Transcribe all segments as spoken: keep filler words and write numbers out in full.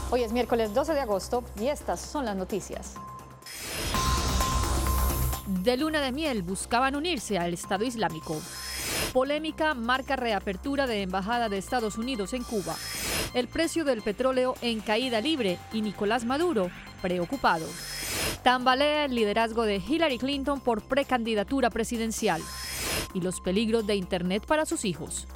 Hoy es miércoles doce de agosto y estas son las noticias. De luna de miel buscaban unirse al Estado Islámico. Polémica marca reapertura de embajada de Estados Unidos en Cuba. El precio del petróleo en caída libre y Nicolás Maduro preocupado. Tambalea el liderazgo de Hillary Clinton por precandidatura presidencial. Y los peligros de Internet para sus hijos.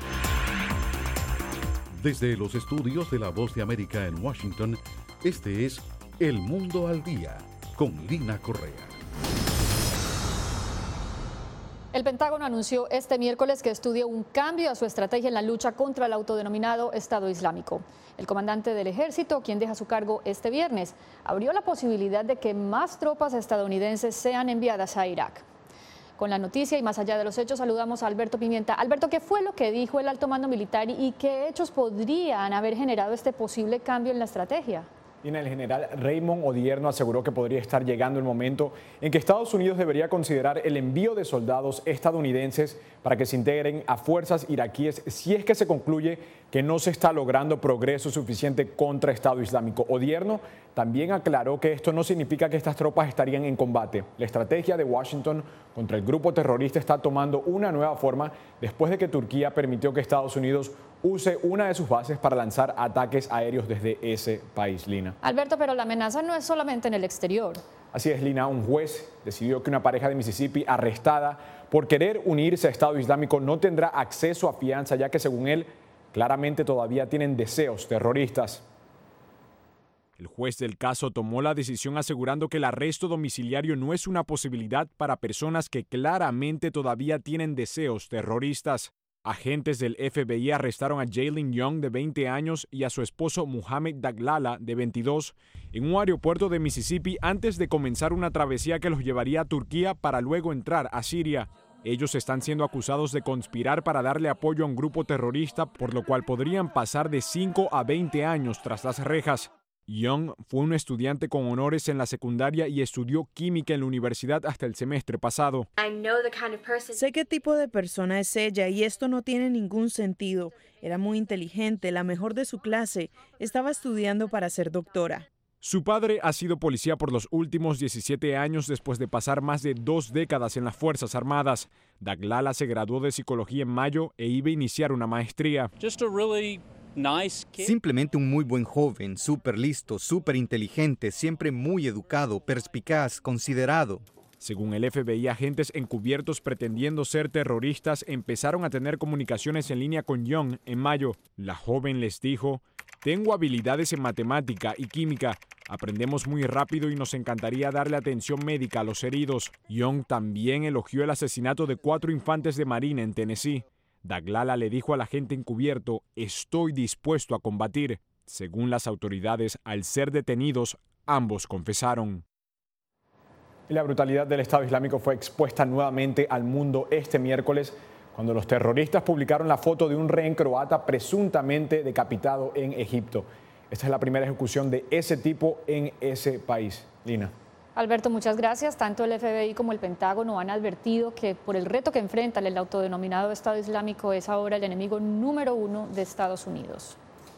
Desde los estudios de La Voz de América en Washington, este es El Mundo al Día, con Lina Correa. El Pentágono anunció este miércoles que estudia un cambio a su estrategia en la lucha contra el autodenominado Estado Islámico. El comandante del ejército, quien deja su cargo este viernes, abrió la posibilidad de que más tropas estadounidenses sean enviadas a Irak. Con la noticia y más allá de los hechos, saludamos a Alberto Pimienta. Alberto, ¿qué fue lo que dijo el alto mando militar y qué hechos podrían haber generado este posible cambio en la estrategia? El general Raymond Odierno aseguró que podría estar llegando el momento en que Estados Unidos debería considerar el envío de soldados estadounidenses para que se integren a fuerzas iraquíes si es que se concluye que no se está logrando progreso suficiente contra Estado Islámico. Odierno también aclaró que esto no significa que estas tropas estarían en combate. La estrategia de Washington contra el grupo terrorista está tomando una nueva forma después de que Turquía permitió que Estados Unidos use una de sus bases para lanzar ataques aéreos desde ese país, Lina. Alberto, pero la amenaza no es solamente en el exterior. Así es, Lina. Un juez decidió que una pareja de Mississippi arrestada por querer unirse a Estado Islámico no tendrá acceso a fianza, ya que según él, claramente todavía tienen deseos terroristas. El juez del caso tomó la decisión asegurando que el arresto domiciliario no es una posibilidad para personas que claramente todavía tienen deseos terroristas. Agentes del F B I arrestaron a Jalen Young, de veinte años, y a su esposo Muhammad Daglala, de veintidós, en un aeropuerto de Mississippi antes de comenzar una travesía que los llevaría a Turquía para luego entrar a Siria. Ellos están siendo acusados de conspirar para darle apoyo a un grupo terrorista, por lo cual podrían pasar de cinco a veinte años tras las rejas. Young fue un estudiante con honores en la secundaria y estudió química en la universidad hasta el semestre pasado. Sé qué tipo de persona es ella y esto no tiene ningún sentido. Era muy inteligente, la mejor de su clase. Estaba estudiando para ser doctora. Su padre ha sido policía por los últimos diecisiete años después de pasar más de dos décadas en las Fuerzas Armadas. Daglala se graduó de psicología en mayo e iba a iniciar una maestría. Simplemente un muy buen joven, súper listo, súper inteligente, siempre muy educado, perspicaz, considerado. Según el F B I, agentes encubiertos pretendiendo ser terroristas empezaron a tener comunicaciones en línea con Young en mayo. La joven les dijo: tengo habilidades en matemática y química. Aprendemos muy rápido y nos encantaría darle atención médica a los heridos. Young también elogió el asesinato de cuatro infantes de Marina en Tennessee. Daglala le dijo al agente encubierto: estoy dispuesto a combatir. Según las autoridades, al ser detenidos, ambos confesaron. La brutalidad del Estado Islámico fue expuesta nuevamente al mundo este miércoles cuando los terroristas publicaron la foto de un rehén croata presuntamente decapitado en Egipto. Esta es la primera ejecución de ese tipo en ese país. Lina. Alberto, muchas gracias. Tanto el F B I como el Pentágono han advertido que por el reto que enfrentan el autodenominado Estado Islámico es ahora el enemigo número uno de Estados Unidos.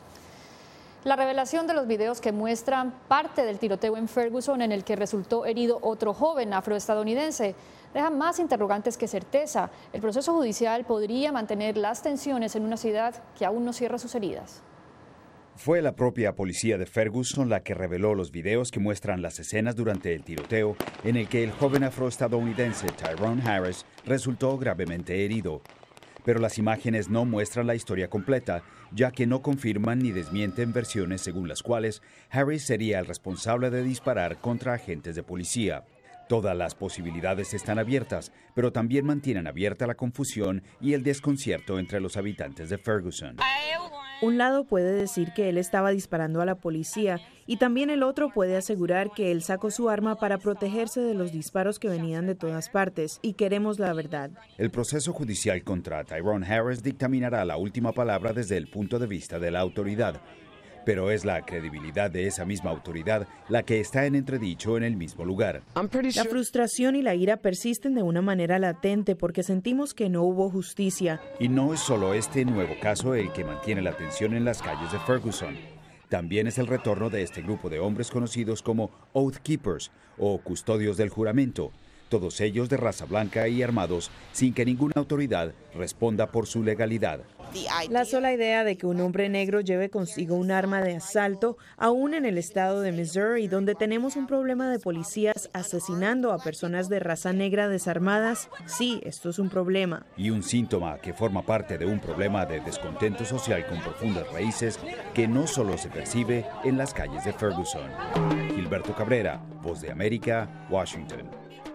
La revelación de los videos que muestran parte del tiroteo en Ferguson en el que resultó herido otro joven afroestadounidense deja más interrogantes que certeza. El proceso judicial podría mantener las tensiones en una ciudad que aún no cierra sus heridas. Fue la propia policía de Ferguson la que reveló los videos que muestran las escenas durante el tiroteo en el que el joven afroestadounidense Tyrone Harris resultó gravemente herido. Pero las imágenes no muestran la historia completa, ya que no confirman ni desmienten versiones según las cuales Harris sería el responsable de disparar contra agentes de policía. Todas las posibilidades están abiertas, pero también mantienen abierta la confusión y el desconcierto entre los habitantes de Ferguson. Un lado puede decir que él estaba disparando a la policía y también el otro puede asegurar que él sacó su arma para protegerse de los disparos que venían de todas partes, y queremos la verdad. El proceso judicial contra Tyrone Harris dictaminará la última palabra desde el punto de vista de la autoridad. Pero es la credibilidad de esa misma autoridad la que está en entredicho en el mismo lugar. La frustración y la ira persisten de una manera latente porque sentimos que no hubo justicia. Y no es solo este nuevo caso el que mantiene la tensión en las calles de Ferguson. también es el retorno de este grupo de hombres conocidos como Oath Keepers o custodios del juramento, todos ellos de raza blanca y armados sin que ninguna autoridad responda por su legalidad. La sola idea de que un hombre negro lleve consigo un arma de asalto, aún en el estado de Missouri, donde tenemos un problema de policías asesinando a personas de raza negra desarmadas, sí, esto es un problema. Y un síntoma que forma parte de un problema de descontento social con profundas raíces que no solo se percibe en las calles de Ferguson. Gilberto Cabrera, Voz de América, Washington.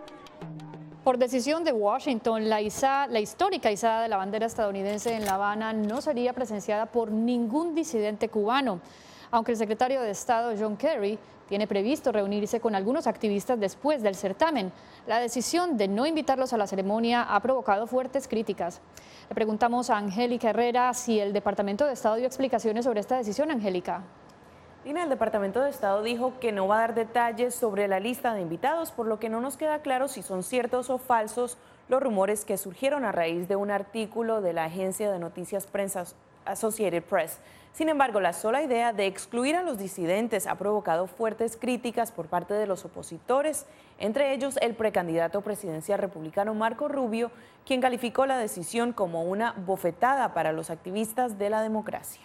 Por decisión de Washington, la, iza, la histórica izada de la bandera estadounidense en La Habana no sería presenciada por ningún disidente cubano, aunque el secretario de Estado John Kerry tiene previsto reunirse con algunos activistas después del certamen. La decisión de no invitarlos a la ceremonia ha provocado fuertes críticas. Le preguntamos a Angélica Herrera si el Departamento de Estado dio explicaciones sobre esta decisión. Angélica. Lina, el Departamento de Estado dijo que no va a dar detalles sobre la lista de invitados, por lo que no nos queda claro si son ciertos o falsos los rumores que surgieron a raíz de un artículo de la agencia de noticias prensa Associated Press. Sin embargo, la sola idea de excluir a los disidentes ha provocado fuertes críticas por parte de los opositores, entre ellos el precandidato presidencial republicano Marco Rubio, quien calificó la decisión como una bofetada para los activistas de la democracia.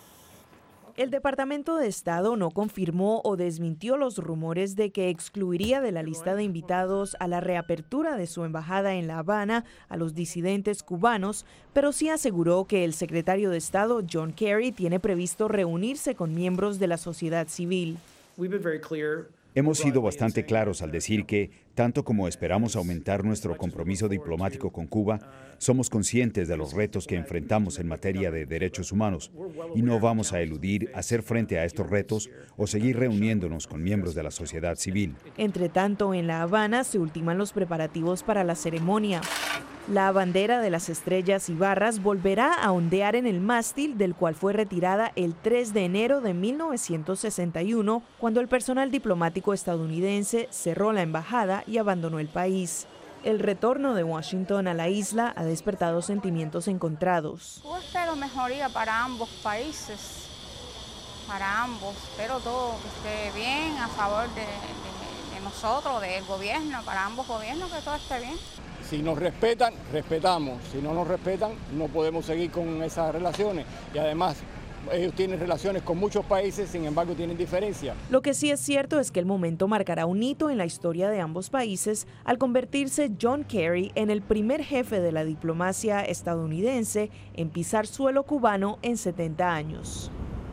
El Departamento de Estado no confirmó o desmintió los rumores de que excluiría de la lista de invitados a la reapertura de su embajada en La Habana a los disidentes cubanos, pero sí aseguró que el secretario de Estado, John Kerry, tiene previsto reunirse con miembros de la sociedad civil. Hemos sido bastante claros al decir que, tanto como esperamos aumentar nuestro compromiso diplomático con Cuba, somos conscientes de los retos que enfrentamos en materia de derechos humanos y no vamos a eludir hacer frente a estos retos o seguir reuniéndonos con miembros de la sociedad civil. Entre tanto, en La Habana se ultiman los preparativos para la ceremonia. La bandera de las estrellas y barras volverá a ondear en el mástil, del cual fue retirada el tres de enero de mil novecientos sesenta y uno, cuando el personal diplomático estadounidense cerró la embajada y abandonó el país. El retorno de Washington a la isla ha despertado sentimientos encontrados. Yo espero mejoría para ambos países, para ambos. Espero todo que esté bien a favor de, de, de nosotros, del gobierno, para ambos gobiernos, que todo esté bien. Si nos respetan, respetamos. Si no nos respetan, no podemos seguir con esas relaciones. Y además, ellos tienen relaciones con muchos países, sin embargo, tienen diferencias. Lo que sí es cierto es que el momento marcará un hito en la historia de ambos países al convertirse John Kerry en el primer jefe de la diplomacia estadounidense en pisar suelo cubano en setenta años.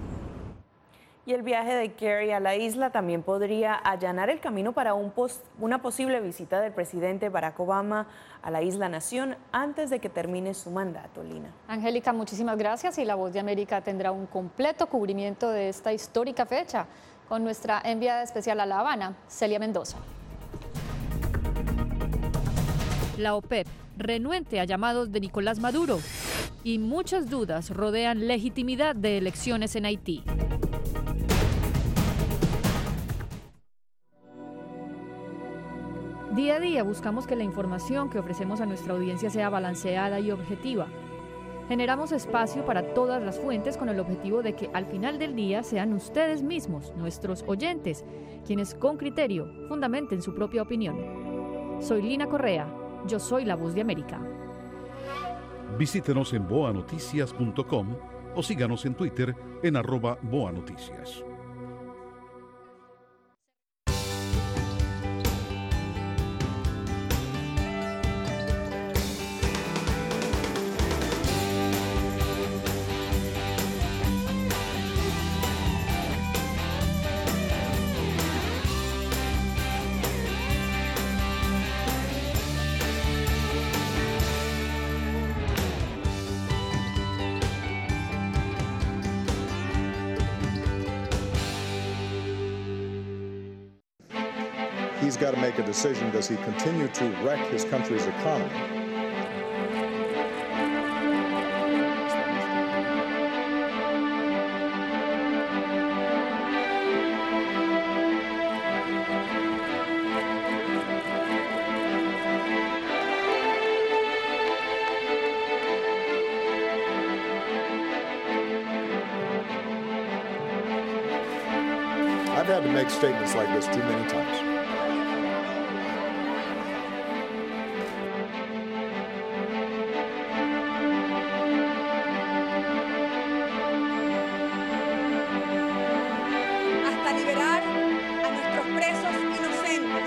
Y el viaje de Kerry a la isla también podría allanar el camino para un pos- una posible visita del presidente Barack Obama a la isla Nación antes de que termine su mandato, Lina. Angélica, muchísimas gracias, y La Voz de América tendrá un completo cubrimiento de esta histórica fecha con nuestra enviada especial a La Habana, Celia Mendoza. La OPEP, renuente a llamados de Nicolás Maduro, y muchas dudas rodean legitimidad de elecciones en Haití. Día a día buscamos que la información que ofrecemos a nuestra audiencia sea balanceada y objetiva. Generamos espacio para todas las fuentes con el objetivo de que al final del día sean ustedes mismos, nuestros oyentes, quienes con criterio fundamenten su propia opinión. Soy Lina Correa, yo soy La Voz de América. Visítenos en boa noticias punto com o síganos en Twitter en arroba boanoticias. He's got to make a decision. Does he continue to wreck his country's economy? I've had to make statements like this too many times. Hasta liberar a nuestros presos inocentes.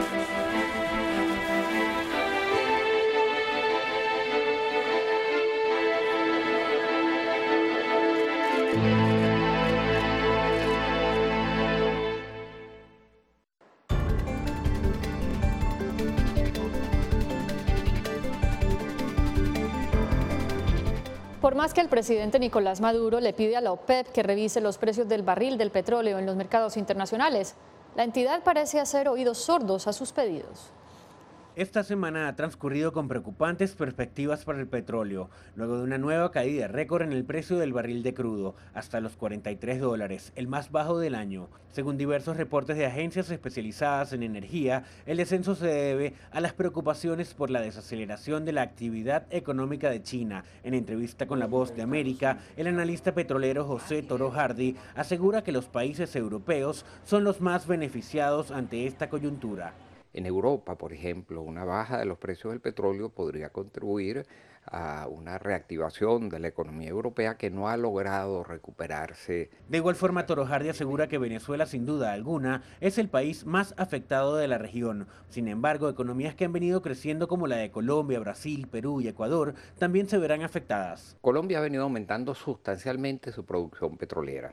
Por más que el presidente Nicolás Maduro le pide a la OPEP que revise los precios del barril del petróleo en los mercados internacionales, la entidad parece hacer oídos sordos a sus pedidos. Esta semana ha transcurrido con preocupantes perspectivas para el petróleo, luego de una nueva caída récord en el precio del barril de crudo, hasta los cuarenta y tres dólares, el más bajo del año. Según diversos reportes de agencias especializadas en energía, el descenso se debe a las preocupaciones por la desaceleración de la actividad económica de China. En entrevista con La Voz de América, el analista petrolero José Toro Hardy asegura que los países europeos son los más beneficiados ante esta coyuntura. En Europa, por ejemplo, una baja de los precios del petróleo podría contribuir a una reactivación de la economía europea que no ha logrado recuperarse. De igual forma, Toro Hardy asegura que Venezuela, sin duda alguna, es el país más afectado de la región. Sin embargo, economías que han venido creciendo como la de Colombia, Brasil, Perú y Ecuador también se verán afectadas. Colombia ha venido aumentando sustancialmente su producción petrolera.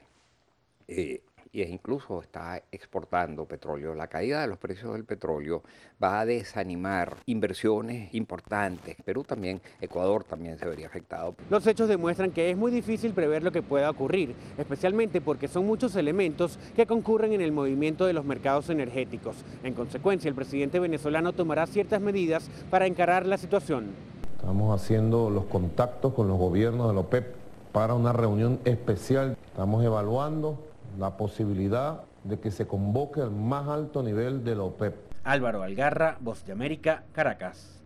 Eh, y incluso está exportando petróleo. La caída de los precios del petróleo va a desanimar inversiones importantes. Perú también, Ecuador también se vería afectado. Los hechos demuestran que es muy difícil prever lo que pueda ocurrir, especialmente porque son muchos elementos que concurren en el movimiento de los mercados energéticos. En consecuencia, el presidente venezolano tomará ciertas medidas para encarar la situación. Estamos haciendo los contactos con los gobiernos de la OPEP para una reunión especial. Estamos evaluando la posibilidad de que se convoque al más alto nivel de la OPEP. Álvaro Algarra, Voz de América, Caracas.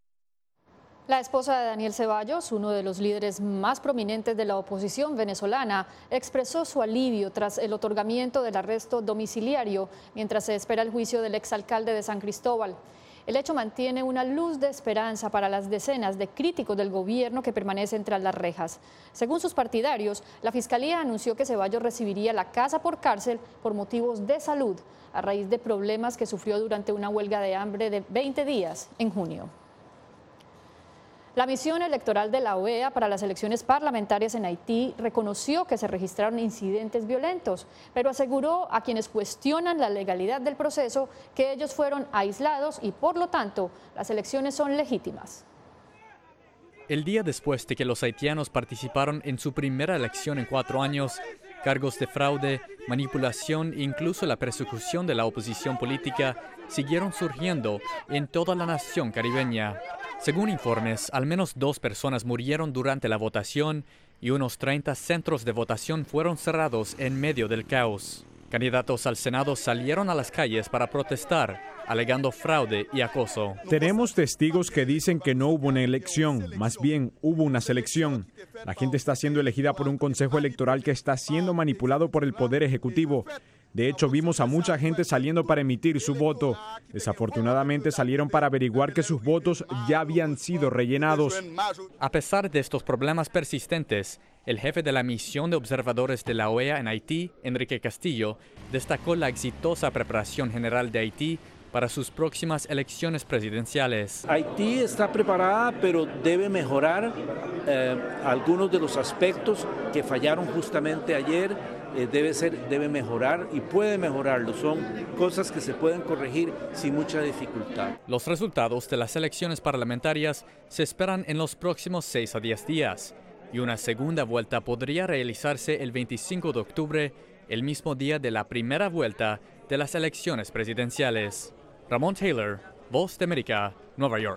La esposa de Daniel Ceballos, uno de los líderes más prominentes de la oposición venezolana, expresó su alivio tras el otorgamiento del arresto domiciliario mientras se espera el juicio del exalcalde de San Cristóbal. El hecho mantiene una luz de esperanza para las decenas de críticos del gobierno que permanecen tras las rejas. Según sus partidarios, la Fiscalía anunció que Ceballos recibiría la casa por cárcel por motivos de salud, a raíz de problemas que sufrió durante una huelga de hambre de veinte días en junio. La misión electoral de la O E A para las elecciones parlamentarias en Haití reconoció que se registraron incidentes violentos, pero aseguró a quienes cuestionan la legalidad del proceso que ellos fueron aislados y, por lo tanto, las elecciones son legítimas. El día después de que los haitianos participaron en su primera elección en cuatro años, cargos de fraude, manipulación e incluso la persecución de la oposición política siguieron surgiendo en toda la nación caribeña. Según informes, al menos dos personas murieron durante la votación y unos treinta centros de votación fueron cerrados en medio del caos. Candidatos al Senado salieron a las calles para protestar, alegando fraude y acoso. Tenemos testigos que dicen que no hubo una elección, más bien hubo una selección. La gente está siendo elegida por un consejo electoral que está siendo manipulado por el Poder Ejecutivo. De hecho, vimos a mucha gente saliendo para emitir su voto. Desafortunadamente salieron para averiguar que sus votos ya habían sido rellenados. A pesar de estos problemas persistentes, el jefe de la misión de observadores de la O E A en Haití, Enrique Castillo, destacó la exitosa preparación general de Haití para sus próximas elecciones presidenciales. Haití está preparada, pero debe mejorar eh, algunos de los aspectos que fallaron justamente ayer. Eh, debe ser, debe mejorar y puede mejorarlo. Son cosas que se pueden corregir sin mucha dificultad. Los resultados de las elecciones parlamentarias se esperan en los próximos seis a diez días y una segunda vuelta podría realizarse el veinticinco de octubre, el mismo día de la primera vuelta de las elecciones presidenciales. Ramón Taylor, Voz de América, Nueva York.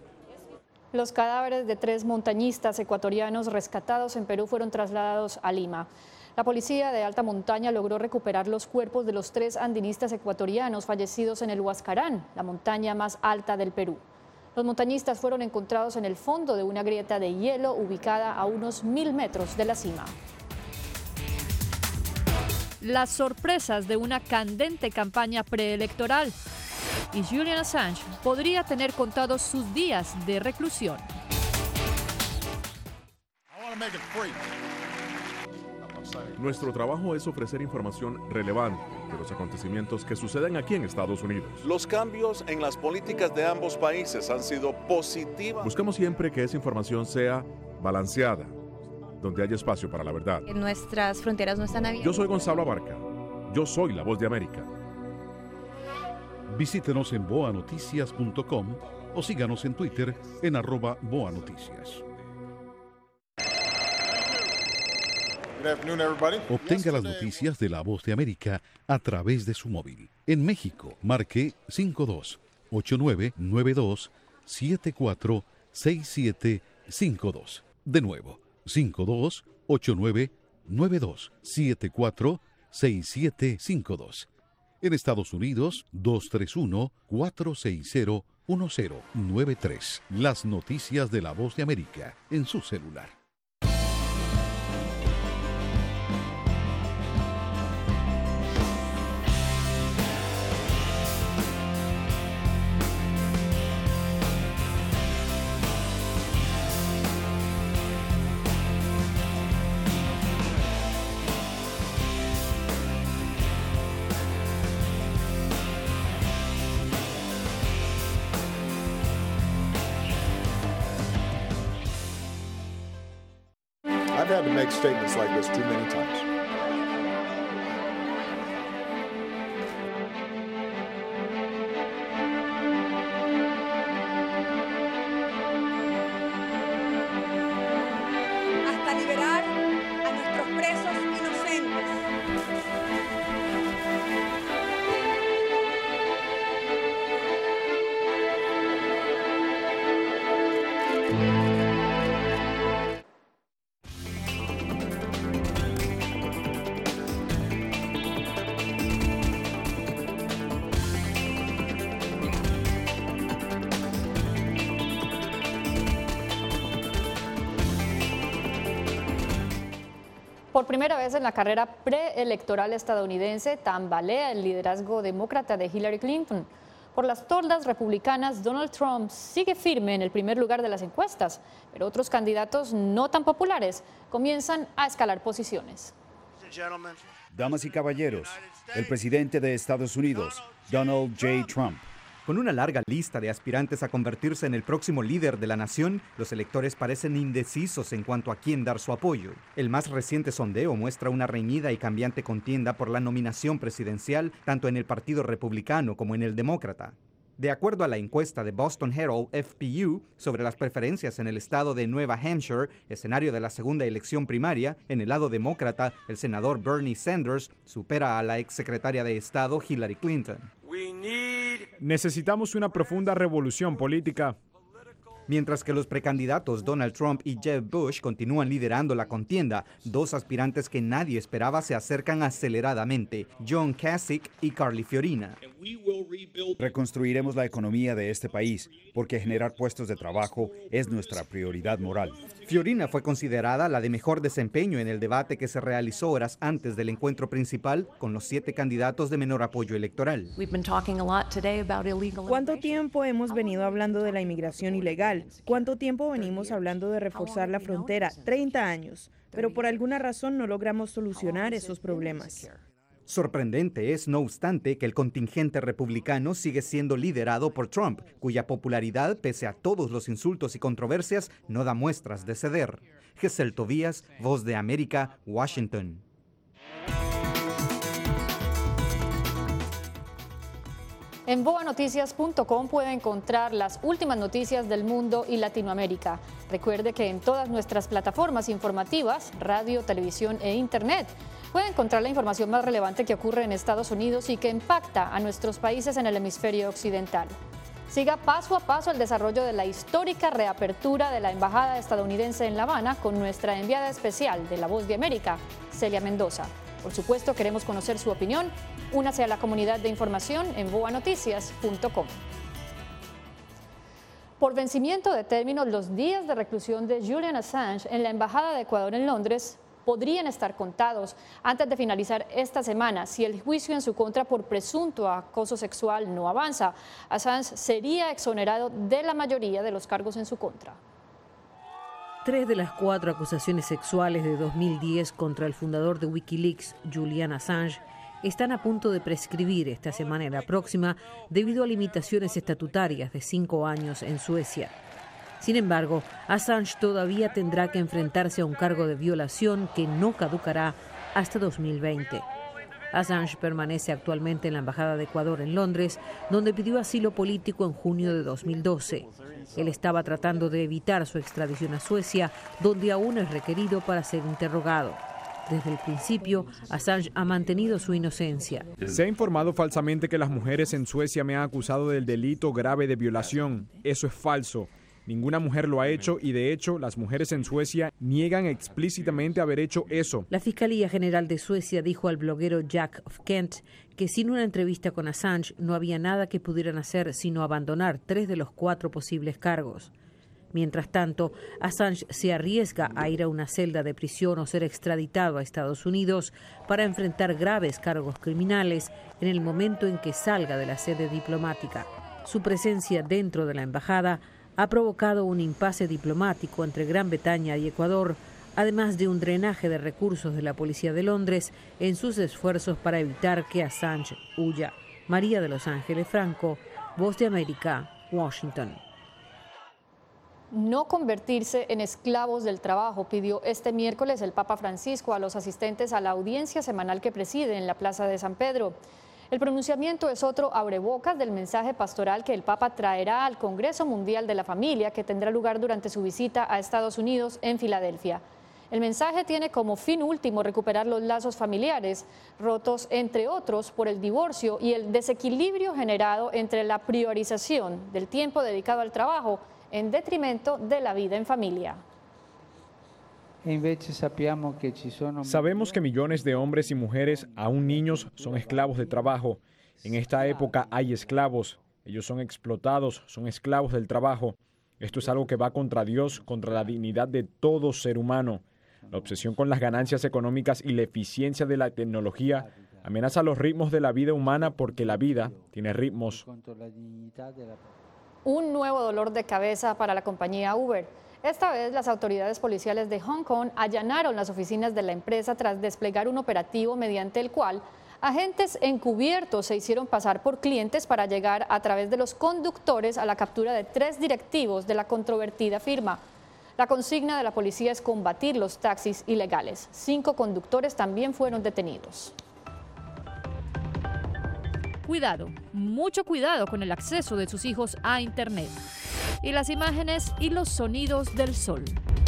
Los cadáveres de tres montañistas ecuatorianos rescatados en Perú fueron trasladados a Lima. La policía de alta montaña logró recuperar los cuerpos de los tres andinistas ecuatorianos fallecidos en el Huascarán, la montaña más alta del Perú. Los montañistas fueron encontrados en el fondo de una grieta de hielo ubicada a unos mil metros de la cima. las sorpresas de una candente campaña preelectoral. Y Julian Assange podría tener contados sus días de reclusión. Nuestro trabajo es ofrecer información relevante de los acontecimientos que suceden aquí en Estados Unidos. Los cambios en las políticas de ambos países han sido positivas. Buscamos siempre que esa información sea balanceada, donde haya espacio para la verdad. Nuestras fronteras no están abiertas. Yo soy Gonzalo Abarca. Yo soy la voz de América. Visítenos en boa noticias punto com o síganos en Twitter en arroba boanoticias. Obtenga las noticias de La Voz de América a través de su móvil. En México, marque cinco dos ocho nueve nueve dos siete cuatro seis siete cinco dos. De nuevo, cinco dos ocho nueve nueve dos siete cuatro seis siete cinco dos. En Estados Unidos, dos tres uno cuatro seis cero uno cero nueve tres. Las noticias de La Voz de América en su celular. I've had to make statements like this too many times. Hasta liberar a nuestros presos inocentes. Por primera vez en la carrera preelectoral estadounidense tambalea el liderazgo demócrata de Hillary Clinton. Por las toldas republicanas, Donald Trump sigue firme en el primer lugar de las encuestas, pero otros candidatos no tan populares comienzan a escalar posiciones. Damas y caballeros, el presidente de Estados Unidos, Donald J. Trump. Con una larga lista de aspirantes a convertirse en el próximo líder de la nación, los electores parecen indecisos en cuanto a quién dar su apoyo. El más reciente sondeo muestra una reñida y cambiante contienda por la nominación presidencial, tanto en el Partido Republicano como en el Demócrata. De acuerdo a la encuesta de Boston Herald F P U sobre las preferencias en el estado de Nueva Hampshire, escenario de la segunda elección primaria, en el lado demócrata, el senador Bernie Sanders supera a la exsecretaria de Estado Hillary Clinton. Necesitamos una profunda revolución política. Mientras que los precandidatos Donald Trump y Jeb Bush continúan liderando la contienda, dos aspirantes que nadie esperaba se acercan aceleradamente, John Kasich y Carly Fiorina. Reconstruiremos la economía de este país, porque generar puestos de trabajo es nuestra prioridad moral. Fiorina fue considerada la de mejor desempeño en el debate que se realizó horas antes del encuentro principal con los siete candidatos de menor apoyo electoral. ¿Cuánto tiempo hemos venido hablando de la inmigración ilegal? ¿Cuánto tiempo venimos hablando de reforzar la frontera? treinta años. Pero por alguna razón no logramos solucionar esos problemas. Sorprendente es, no obstante, que el contingente republicano sigue siendo liderado por Trump, cuya popularidad, pese a todos los insultos y controversias, no da muestras de ceder. Gesell Tobías, Voz de América, Washington. En boa noticias punto com puede encontrar las últimas noticias del mundo y Latinoamérica. Recuerde que en todas nuestras plataformas informativas, radio, televisión e internet, puede encontrar la información más relevante que ocurre en Estados Unidos y que impacta a nuestros países en el hemisferio occidental. Siga paso a paso el desarrollo de la histórica reapertura de la Embajada estadounidense en La Habana con nuestra enviada especial de La Voz de América, Celia Mendoza. Por supuesto, queremos conocer su opinión. Únase a la comunidad de información en boa noticias punto com. Por vencimiento de términos, los días de reclusión de Julian Assange en la Embajada de Ecuador en Londres podrían estar contados antes de finalizar esta semana. Si el juicio en su contra por presunto acoso sexual no avanza, Assange sería exonerado de la mayoría de los cargos en su contra. Tres de las cuatro acusaciones sexuales de dos mil diez contra el fundador de Wikileaks, Julian Assange, están a punto de prescribir esta semana y la próxima debido a limitaciones estatutarias de cinco años en Suecia. Sin embargo, Assange todavía tendrá que enfrentarse a un cargo de violación que no caducará hasta dos mil veinte. Assange permanece actualmente en la Embajada de Ecuador en Londres, donde pidió asilo político en junio de dos mil doce. Él estaba tratando de evitar su extradición a Suecia, donde aún es requerido para ser interrogado. Desde el principio, Assange ha mantenido su inocencia. Se ha informado falsamente que las mujeres en Suecia me han acusado del delito grave de violación. Eso es falso. Ninguna mujer lo ha hecho y, de hecho, las mujeres en Suecia niegan explícitamente haber hecho eso. La Fiscalía General de Suecia dijo al bloguero Jack of Kent que sin una entrevista con Assange no había nada que pudieran hacer sino abandonar tres de los cuatro posibles cargos. Mientras tanto, Assange se arriesga a ir a una celda de prisión o ser extraditado a Estados Unidos para enfrentar graves cargos criminales en el momento en que salga de la sede diplomática. Su presencia dentro de la embajada ha provocado un impasse diplomático entre Gran Bretaña y Ecuador, además de un drenaje de recursos de la Policía de Londres en sus esfuerzos para evitar que Assange huya. María de Los Ángeles Franco, Voz de América, Washington. No convertirse en esclavos del trabajo, pidió este miércoles el Papa Francisco a los asistentes a la audiencia semanal que preside en la Plaza de San Pedro. El pronunciamiento es otro abrebocas del mensaje pastoral que el Papa traerá al Congreso Mundial de la Familia, que tendrá lugar durante su visita a Estados Unidos en Filadelfia. El mensaje tiene como fin último recuperar los lazos familiares, rotos entre otros por el divorcio y el desequilibrio generado entre la priorización del tiempo dedicado al trabajo en detrimento de la vida en familia. Sabemos que millones de hombres y mujeres, aún niños, son esclavos de trabajo. En esta época hay esclavos. Ellos son explotados, son esclavos del trabajo. Esto es algo que va contra Dios, contra la dignidad de todo ser humano. La obsesión con las ganancias económicas y la eficiencia de la tecnología amenaza los ritmos de la vida humana porque la vida tiene ritmos. Un nuevo dolor de cabeza para la compañía Uber. Esta vez las autoridades policiales de Hong Kong allanaron las oficinas de la empresa tras desplegar un operativo mediante el cual agentes encubiertos se hicieron pasar por clientes para llegar a través de los conductores a la captura de tres directivos de la controvertida firma. La consigna de la policía es combatir los taxis ilegales. Cinco conductores también fueron detenidos. Cuidado, mucho cuidado con el acceso de sus hijos a Internet. Y las imágenes y los sonidos del sol.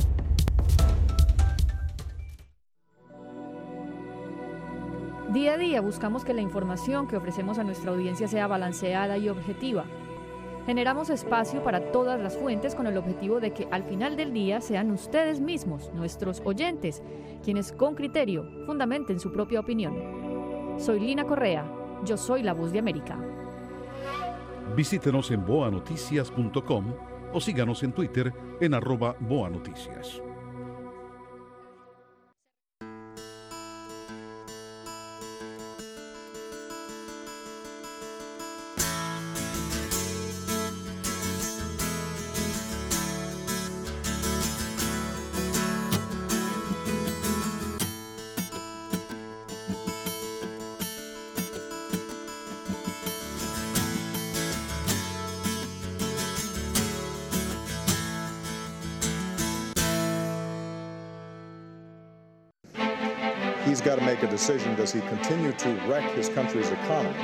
Día a día buscamos que la información que ofrecemos a nuestra audiencia sea balanceada y objetiva. Generamos espacio para todas las fuentes con el objetivo de que al final del día sean ustedes mismos, nuestros oyentes, quienes con criterio fundamenten su propia opinión. Soy Lina Correa, yo soy la Voz de América. Visítenos en boa noticias punto com o síganos en Twitter en arroba boanoticias. He's got to make a decision. Does he continue to wreck his country's economy?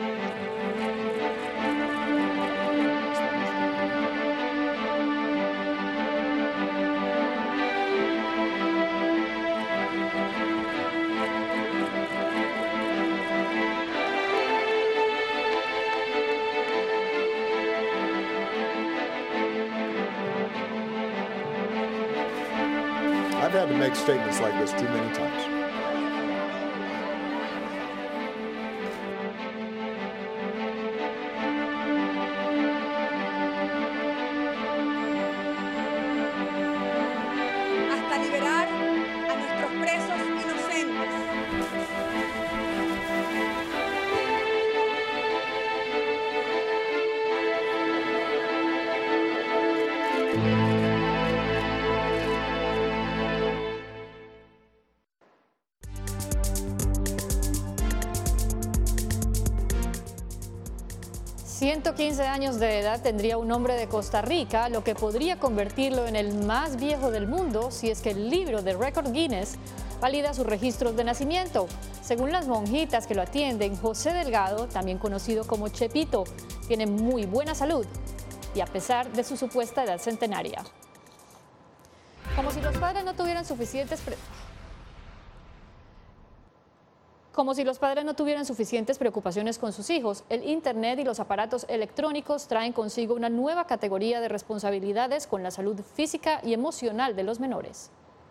I've had to make statements like this too many times. Hasta liberar a nuestros presos ciento quince años de edad tendría un hombre de Costa Rica, lo que podría convertirlo en el más viejo del mundo si es que el libro de récord Guinness valida sus registros de nacimiento. Según las monjitas que lo atienden, José Delgado, también conocido como Chepito, tiene muy buena salud y a pesar de su supuesta edad centenaria. Como si los padres no tuvieran suficientes... Pre- Como si los padres no tuvieran suficientes preocupaciones con sus hijos, el Internet y los aparatos electrónicos traen consigo una nueva categoría de responsabilidades con la salud física y emocional de los menores.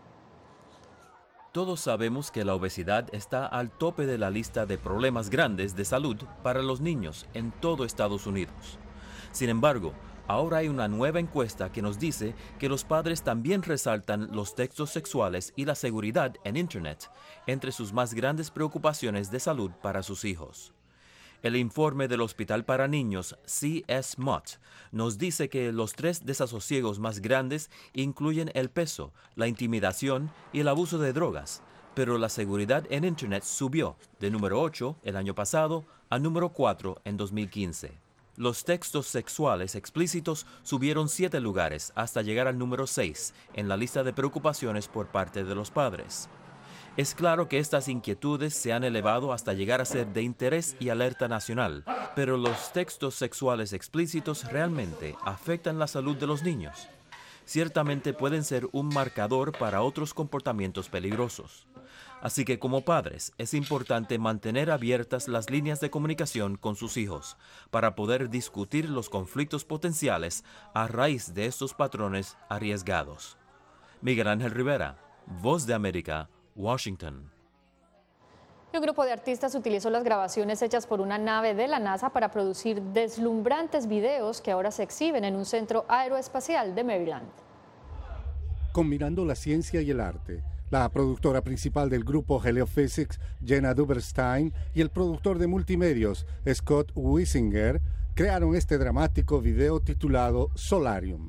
Todos sabemos que la obesidad está al tope de la lista de problemas grandes de salud para los niños en todo Estados Unidos. Sin embargo, ahora hay una nueva encuesta que nos dice que los padres también resaltan los textos sexuales y la seguridad en Internet entre sus más grandes preocupaciones de salud para sus hijos. El informe del Hospital para Niños C S Mott nos dice que los tres desasosiegos más grandes incluyen el peso, la intimidación y el abuso de drogas, pero la seguridad en Internet subió de número ocho el año pasado a número cuatro en dos mil quince. Los textos sexuales explícitos subieron siete lugares hasta llegar al número seis en la lista de preocupaciones por parte de los padres. Es claro que estas inquietudes se han elevado hasta llegar a ser de interés y alerta nacional, pero los textos sexuales explícitos realmente afectan la salud de los niños. Ciertamente pueden ser un marcador para otros comportamientos peligrosos. Así que como padres es importante mantener abiertas las líneas de comunicación con sus hijos para poder discutir los conflictos potenciales a raíz de estos patrones arriesgados. Miguel Ángel Rivera, Voz de América, Washington. Un grupo de artistas utilizó las grabaciones hechas por una nave de la NASA para producir deslumbrantes videos que ahora se exhiben en un centro aeroespacial de Maryland. Combinando la ciencia y el arte, la productora principal del grupo Heliophysics, Jenna Duberstein, y el productor de multimedios, Scott Wisinger, crearon este dramático video titulado Solarium.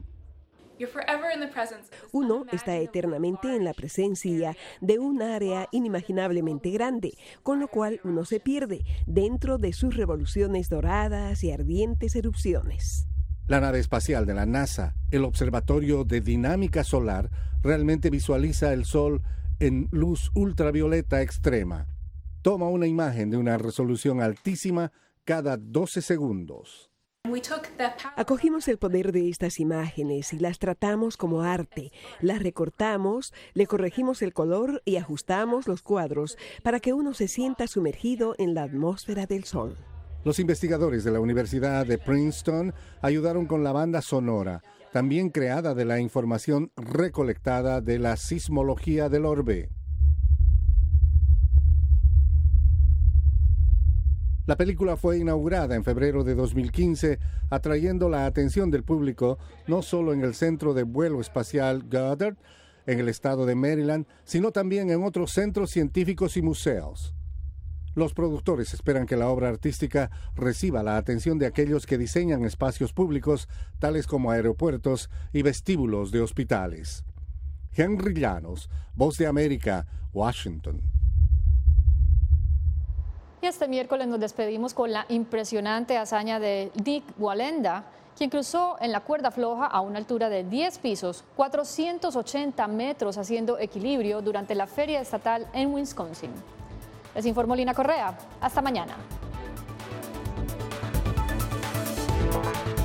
Uno está eternamente en la presencia de un área inimaginablemente grande, con lo cual uno se pierde dentro de sus revoluciones doradas y ardientes erupciones. La nave espacial de la NASA, el Observatorio de Dinámica Solar, realmente visualiza el Sol en luz ultravioleta extrema. Toma una imagen de una resolución altísima cada doce segundos. Acogimos el poder de estas imágenes y las tratamos como arte. Las recortamos, le corregimos el color y ajustamos los cuadros para que uno se sienta sumergido en la atmósfera del Sol. Los investigadores de la Universidad de Princeton ayudaron con la banda sonora, también creada de la información recolectada de la sismología del orbe. La película fue inaugurada en febrero de dos mil quince, atrayendo la atención del público no solo en el Centro de Vuelo Espacial Goddard, en el estado de Maryland, sino también en otros centros científicos y museos. Los productores esperan que la obra artística reciba la atención de aquellos que diseñan espacios públicos, tales como aeropuertos y vestíbulos de hospitales. Henry Llanos, Voz de América, Washington. Y este miércoles nos despedimos con la impresionante hazaña de Nick Wallenda, quien cruzó en la cuerda floja a una altura de diez pisos, cuatrocientos ochenta metros, haciendo equilibrio durante la feria estatal en Wisconsin. Les informó Lina Correa. Hasta mañana.